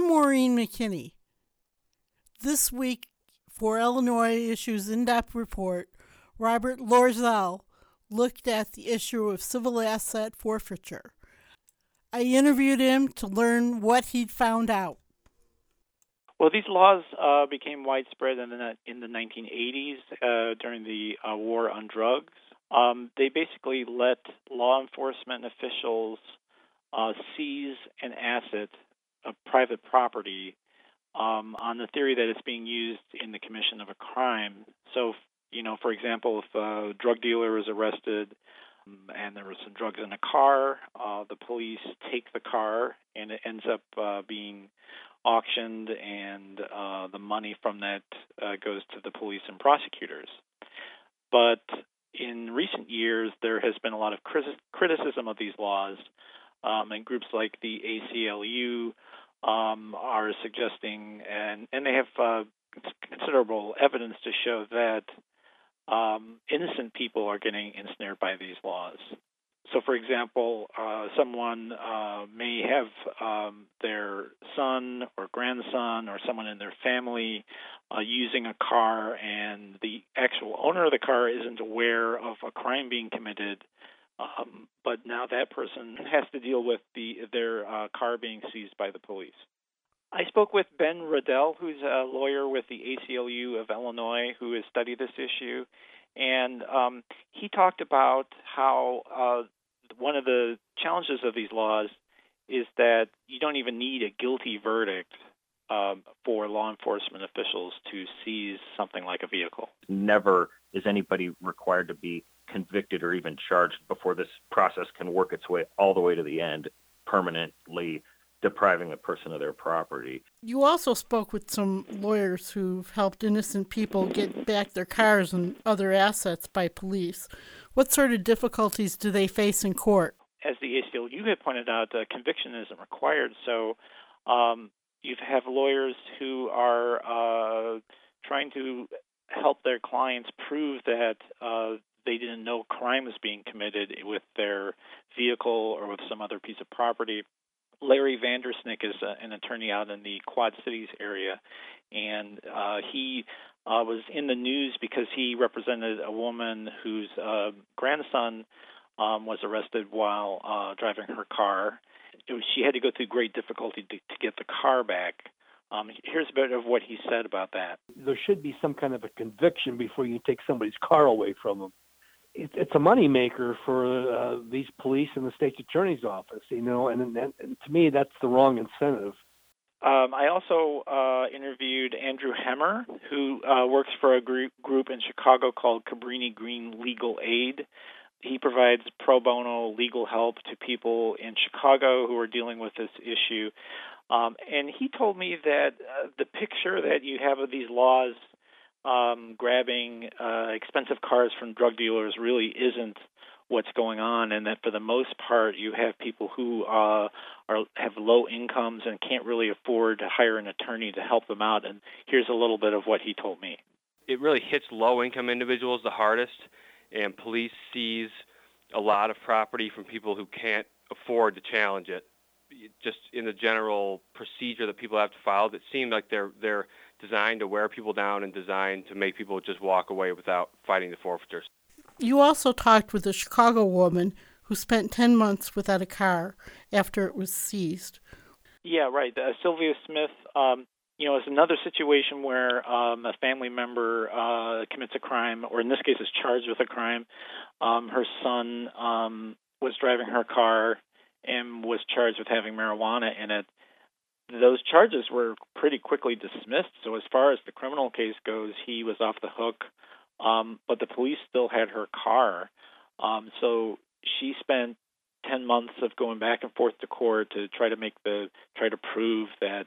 I'm Maureen McKinney. This week, for Illinois Issues In-Depth Report, Robert Loerzel looked at the issue of civil asset forfeiture. I interviewed him to learn what he'd found out. Well, these laws became widespread in the 1980s during the war on drugs. They basically let law enforcement officials seize an asset of private property on the theory that it's being used in the commission of a crime. So, for example, if a drug dealer is arrested and there were some drugs in a car, the police take the car and it ends up being auctioned, and the money from that goes to the police and prosecutors. But in recent years, there has been a lot of criticism of these laws, and groups like the ACLU are suggesting, and they have considerable evidence to show that innocent people are getting ensnared by these laws. So, for example, someone may have their son or grandson or someone in their family using a car, and the actual owner of the car isn't aware of a crime being committed, but now that person has to deal with their car being seized by the police. I spoke with Ben Riddell, who's a lawyer with the ACLU of Illinois, who has studied this issue, and he talked about how one of the challenges of these laws is that you don't even need a guilty verdict for law enforcement officials to seize something like a vehicle. Never is anybody required to be convicted or even charged before this process can work its way all the way to the end, permanently depriving the person of their property. You also spoke with some lawyers who've helped innocent people get back their cars and other assets by police. What sort of difficulties do they face in court? As the ACLU had pointed out, conviction isn't required, so you have lawyers who are trying to help their clients prove that they didn't know crime was being committed with their vehicle or with some other piece of property. Larry Vandersnick is an attorney out in the Quad Cities area, and he was in the news because he represented a woman whose grandson was arrested while driving her car. She had to go through great difficulty to get the car back. Here's a bit of what he said about that. There should be some kind of a conviction before you take somebody's car away from them. It's a moneymaker for these police and the state's attorney's office, and to me, that's the wrong incentive. I also interviewed Andrew Hemmer, who works for a group in Chicago called Cabrini Green Legal Aid. He provides pro bono legal help to people in Chicago who are dealing with this issue. And he told me that the picture that you have of these laws grabbing expensive cars from drug dealers really isn't what's going on, and that for the most part you have people who have low incomes and can't really afford to hire an attorney to help them out. And here's a little bit of what he told me. It really hits low-income individuals the hardest, and police seize a lot of property from people who can't afford to challenge it. Just in the general procedure that people have to follow, that seem like they're designed to wear people down and designed to make people just walk away without fighting the forfeitures. You also talked with a Chicago woman who spent 10 months without a car after it was seized. Yeah, right. Sylvia Smith, is another situation where a family member commits a crime, or in this case is charged with a crime. Her son was driving her car and was charged with having marijuana in it. Those charges were pretty quickly dismissed. So as far as the criminal case goes, he was off the hook, but the police still had her car. So she spent 10 months of going back and forth to court to try to prove that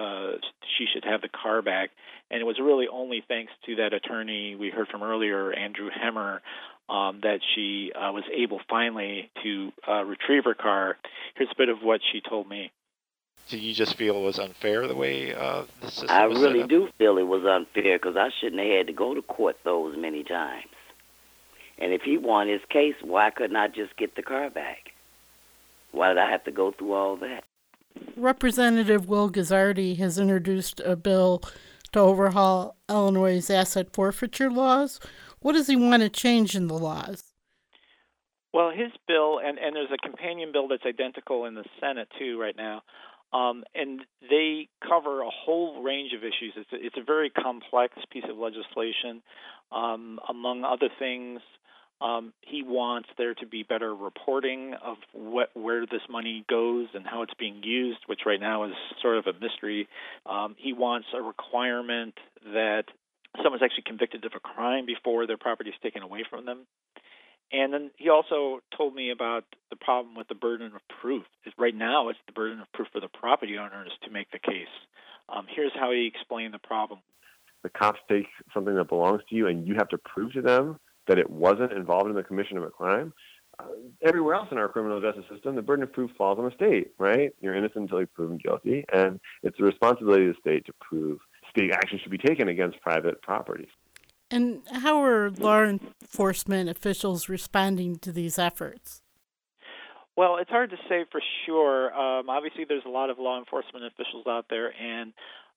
she should have the car back. And it was really only thanks to that attorney we heard from earlier, Andrew Hemmer, that she was able finally to retrieve her car. Here's a bit of what she told me. Do you just feel it was unfair the way the system I was really set up? do feel it was unfair because I shouldn't have had to go to court those many times. And if he won his case, why couldn't I just get the car back? Why did I have to go through all that? Representative Will Guzzardi has introduced a bill to overhaul Illinois' asset forfeiture laws. What does he want to change in the laws? Well, his bill, and there's a companion bill that's identical in the Senate, too, right now, and they cover a whole range of issues. It's a very complex piece of legislation. Among other things, he wants there to be better reporting of where this money goes and how it's being used, which right now is sort of a mystery. He wants a requirement that someone's actually convicted of a crime before their property is taken away from them. And then he also told me about the problem with the burden of proof. Right now, it's the burden of proof for the property owners to make the case. Here's how he explained the problem. The cops take something that belongs to you, and you have to prove to them that it wasn't involved in the commission of a crime. Everywhere else in our criminal justice system, the burden of proof falls on the state, right? You're innocent until you're proven guilty, and it's the responsibility of the state to prove state action should be taken against private properties. And how are law enforcement officials responding to these efforts? Well, it's hard to say for sure. Obviously, there's a lot of law enforcement officials out there, and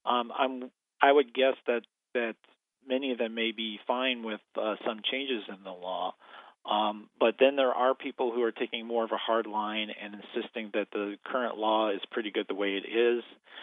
I would guess that many of them may be fine with some changes in the law. But then there are people who are taking more of a hard line and insisting that the current law is pretty good the way it is.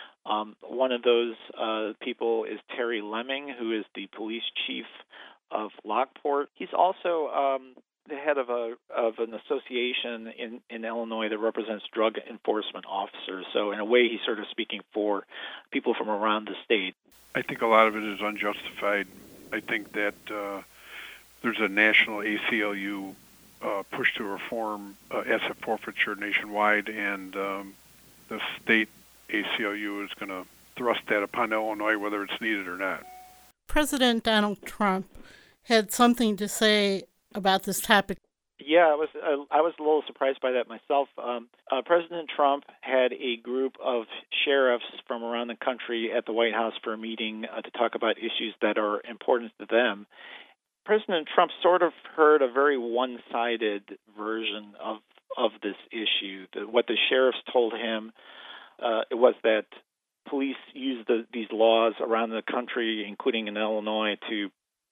One of those people is Terry Lemming, who is the police chief of Lockport. He's also the head of an association in Illinois that represents drug enforcement officers. So in a way, he's sort of speaking for people from around the state. I think a lot of it is unjustified. I think that there's a national ACLU push to reform asset forfeiture nationwide, and the state ACLU is going to thrust that upon Illinois, whether it's needed or not. President Donald Trump had something to say about this topic. Yeah, I was a little surprised by that myself. President Trump had a group of sheriffs from around the country at the White House for a meeting to talk about issues that are important to them. President Trump sort of heard a very one-sided version of this issue. What the sheriffs told him it was that police use these laws around the country, including in Illinois, to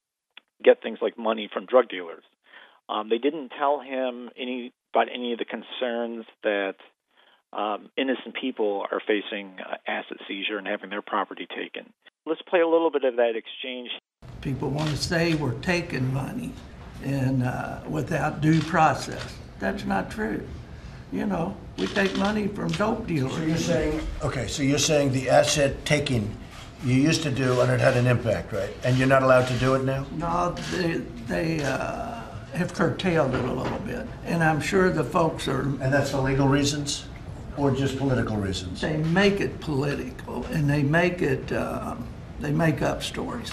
get things like money from drug dealers. They didn't tell him about any of the concerns that innocent people are facing asset seizure and having their property taken. Let's play a little bit of that exchange. People want to say we're taking money and without due process. That's not true. You know, we take money from dope dealers. So you're saying the asset taking you used to do and it had an impact, right? And you're not allowed to do it now? No, they have curtailed it a little bit. And I'm sure the folks are... And that's for legal reasons or just political reasons? They make it political and they make it, they make up stories.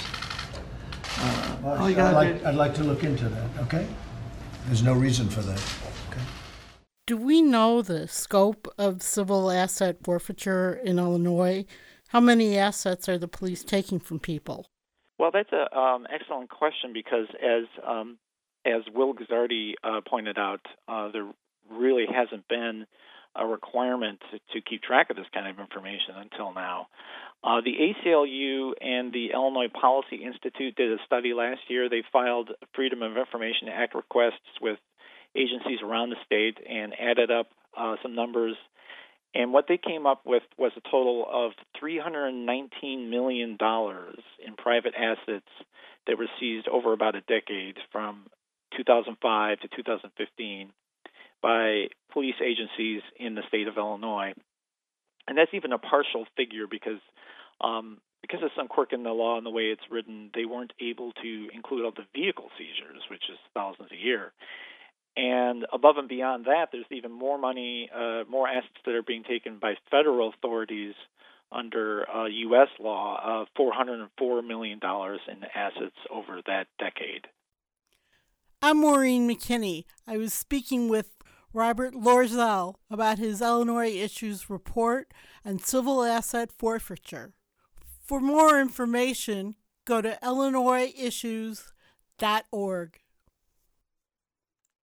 I'd like to look into that, okay? There's no reason for that. Okay. Do we know the scope of civil asset forfeiture in Illinois? How many assets are the police taking from people? Well, that's an excellent question because as Will Guzzardi pointed out, there really hasn't been a requirement to keep track of this kind of information until now. The ACLU and the Illinois Policy Institute did a study last year. They filed Freedom of Information Act requests with agencies around the state and added up some numbers. And what they came up with was a total of $319 million in private assets that were seized over about a decade from 2005 to 2015 by police agencies in the state of Illinois. And that's even a partial figure because of some quirk in the law and the way it's written, they weren't able to include all the vehicle seizures, which is thousands a year. And above and beyond that, there's even more money, more assets that are being taken by federal authorities under U.S. law, $404 million in assets over that decade. I'm Maureen McKinney. I was speaking with Robert Loerzel about his Illinois Issues report on civil asset forfeiture. For more information, go to illinoisissues.org.